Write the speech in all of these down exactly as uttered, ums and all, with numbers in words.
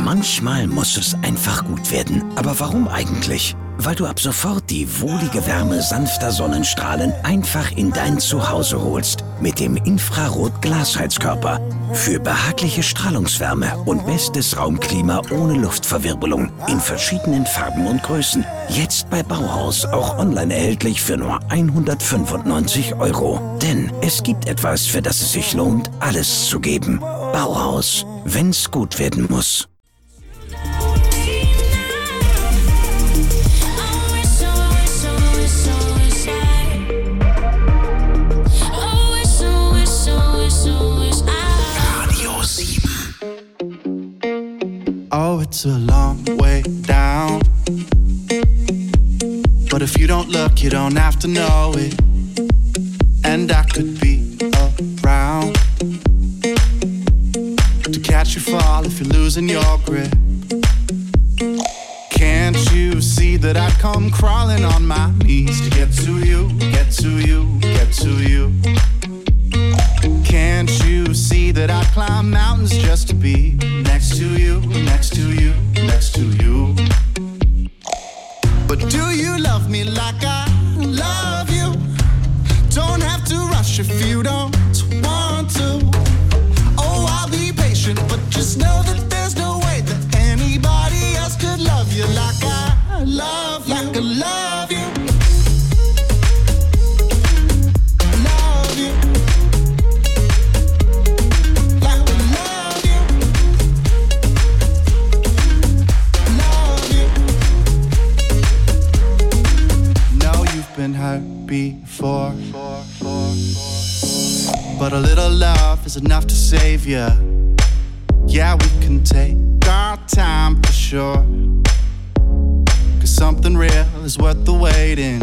Manchmal muss es einfach gut werden. Aber warum eigentlich? Weil du ab sofort die wohlige Wärme sanfter Sonnenstrahlen einfach in dein Zuhause holst. Mit dem Infrarot-Glasheizkörper. Für behagliche Strahlungswärme und bestes Raumklima ohne Luftverwirbelung. In verschiedenen Farben und Größen. Jetzt bei Bauhaus auch online erhältlich für nur hundertfünfundneunzig Euro. Denn es gibt etwas, für das es sich lohnt, alles zu geben. Bauhaus. Wenn's gut werden muss. Oh, it's a long way down. But if you don't look, you don't have to know it. And I could be around to catch you fall if you're losing your grip. Can't you see that I come crawling on my knees to get to you, get to you, get to you? Can't you see that I climb mountains just to be next to you, next to you, next to you? But do you love me like I love you? Don't have to rush if you don't want to. Oh, I'll be patient, but just know that there's no way that anybody else could love you like I love you, like I love you. Been hurt before, but a little love is enough to save you. Yeah, we can take our time for sure, 'cause something real is worth the waiting.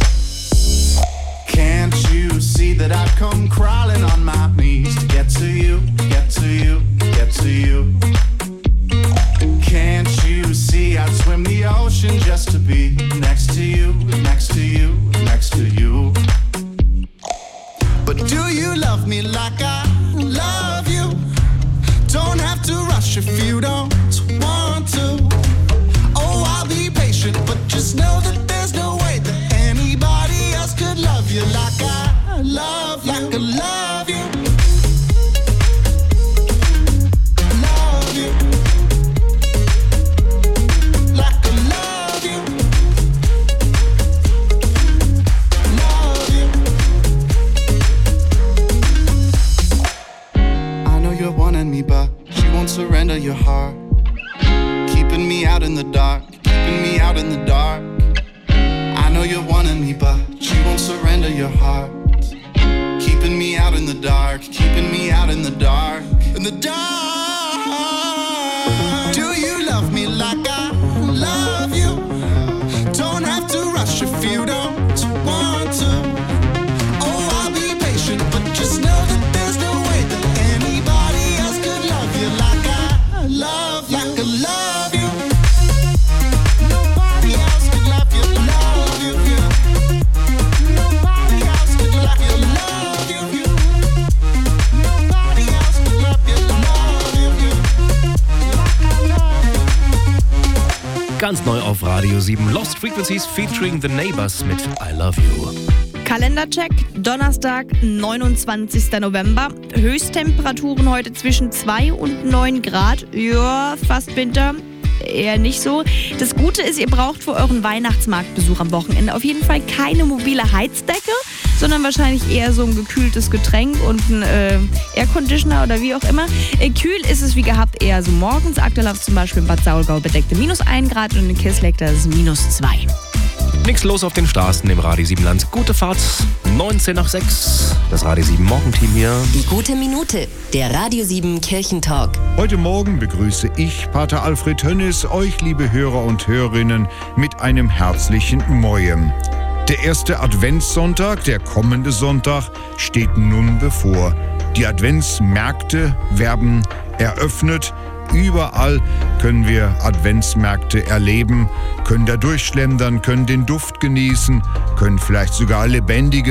Can't you see that I've come crawling on my knees to get to you, get to you, get to you? Can't you see I'd swim the ocean just to be next to you, next to you, next to you? But do you love me like I love you? Don't have to rush if you don't want to. Oh, I'll be patient, but just know that there's no way that anybody else could love you like I love you, like I love you. But she won't surrender your heart, keeping me out in the dark, keeping me out in the dark. I know you're wanting me, but she won't surrender your heart, keeping me out in the dark, keeping me out in the dark, in the dark. Do you love me like I love you? Don't have to rush if you don't want to. Oh, I'll be patient, but just know that there's no way that anybody else could love you like I love you, like I love you. Nobody else could love you, love you, you. Nobody else could love you, love you, you. Nobody else could love you, love you, you. Like I love you. Ganz neu auf Radio sieben. Lost Frequencies featuring The Neighbors mit I Love You. Kalendercheck, Donnerstag, neunundzwanzigster November. Höchsttemperaturen heute zwischen zwei und neun Grad. Ja, fast Winter. Eher nicht so. Das Gute ist, ihr braucht für euren Weihnachtsmarktbesuch am Wochenende auf jeden Fall keine mobile Heizdecke, sondern wahrscheinlich eher so ein gekühltes Getränk und ein äh, Airconditioner oder wie auch immer. Äh, kühl ist es wie gehabt eher so morgens. Aktuell auf zum Beispiel in Bad Saulgau bedeckte minus ein Grad und in Kisleck da ist es minus zwei. Nichts los auf den Straßen im Radio sieben Land. Gute Fahrt, neunzehn nach sechs. Das Radio sieben Morgenteam hier. Die gute Minute, der Radio sieben Kirchentalk. Heute Morgen begrüße ich, Pater Alfred Hönnis, euch, liebe Hörer und Hörerinnen, mit einem herzlichen Mojem. Der erste Adventssonntag, der kommende Sonntag, steht nun bevor. Die Adventsmärkte werden eröffnet. Überall können wir Adventsmärkte erleben, können da durchschlendern, können den Duft genießen, können vielleicht sogar lebendige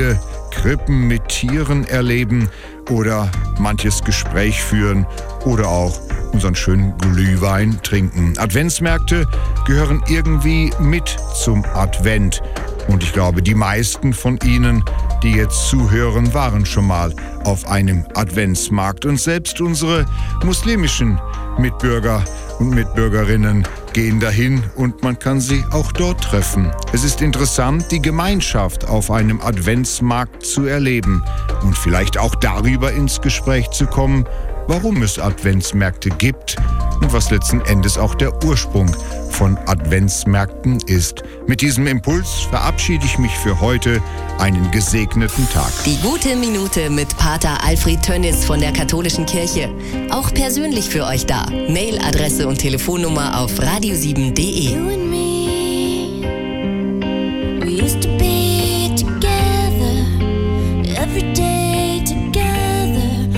Krippen mit Tieren erleben oder manches Gespräch führen oder auch unseren schönen Glühwein trinken. Adventsmärkte gehören irgendwie mit zum Advent. Und ich glaube, die meisten von Ihnen, die jetzt zuhören, waren schon mal auf einem Adventsmarkt. Und selbst unsere muslimischen Mitbürger und Mitbürgerinnen gehen dahin und man kann sie auch dort treffen. Es ist interessant, die Gemeinschaft auf einem Adventsmarkt zu erleben und vielleicht auch darüber ins Gespräch zu kommen, warum es Adventsmärkte gibt und was letzten Endes auch der Ursprung von Adventsmärkten ist. Mit diesem Impuls verabschiede ich mich für heute. Einen gesegneten Tag. Die gute Minute mit Pater Alfred Tönnis von der Katholischen Kirche. Auch persönlich für euch da. Mailadresse und Telefonnummer auf radio sieben punkt de. You and me, we used to be together, every day together,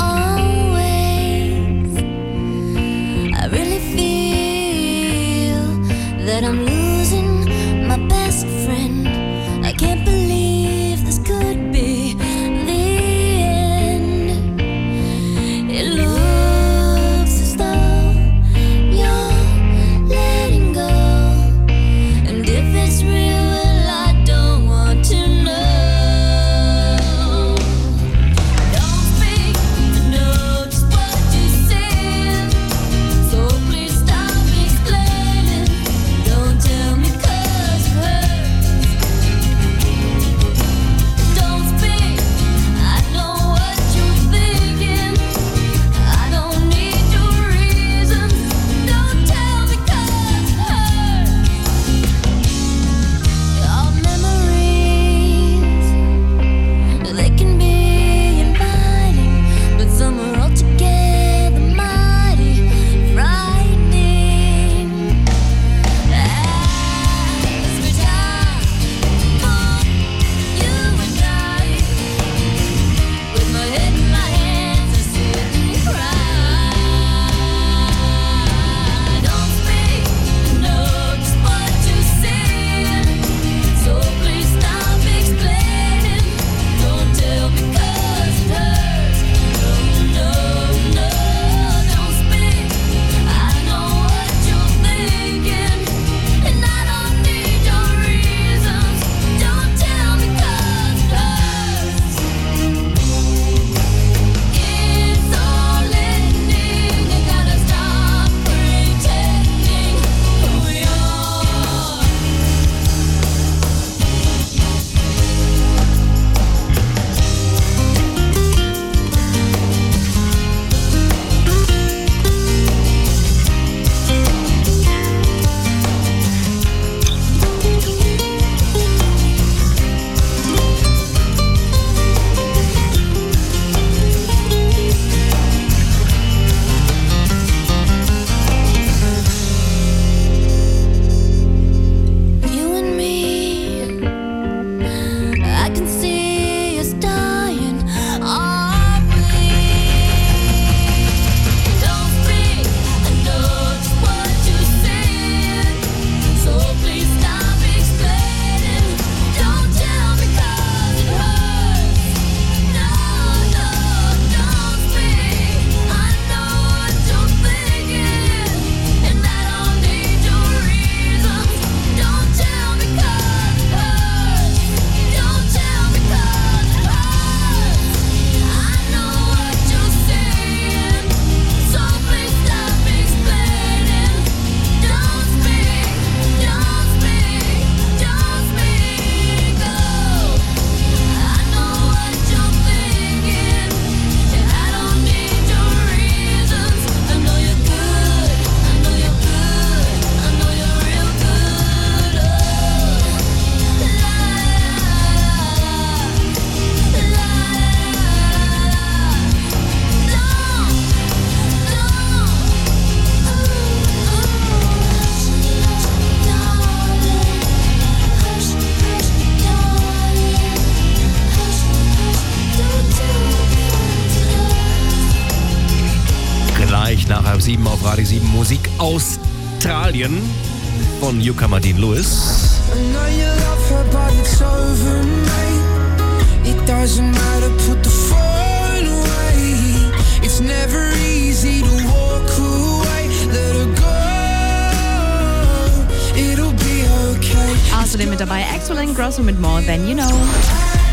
always. I really feel that I'm losing my best friend. I can't believe this could be the end. It looks as though you're letting go, and if it's real, well, I don't want to know. Don't speak, I know just what you said, so please stop explaining. Don't tell me 'cause it hurts. Don't speak, I know what you're thinking. I don't need your reasons. Don't tell me 'cause it hurts. Our memories, they can be inviting, but some are altogether mighty frightening. As we die for you and I, with my head in my hands, I sit and cry. Don't speak, I know just what you said, so please stop explaining. Don't tell me 'cause it hurts. No, no, no, don't speak. I know what you're thinking, and I don't need your reasons. Don't tell me 'cause it hurts. It's all ending. You gotta stop pretending who you are. You and me, I can see us dying, are we? Don't speak, I know just what you said, so please stop explaining. Don't tell me 'cause it hurts. No, no, don't speak. I know what you're thinking, and I don't need your reasons. Don't tell me 'cause it hurts. Don't tell me 'cause it hurts. I know what you're saying, so please stop explaining. Don't speak, don't speak, don't speak. Oh, I know what you're thinking, and I don't need your reasons. I know you're good, I know you're good, I know you're real good. Oh, la la la Gleich nach halb sieben auf Radio sieben Musik Australien von Yuka Madine Lewis. I know you love her, but it's over, mate. It doesn't matter, put the phone away. It's never easy to walk away. Let her go, it'll be okay. Außerdem mit dabei Axel Ingrosso mit More Than You Know.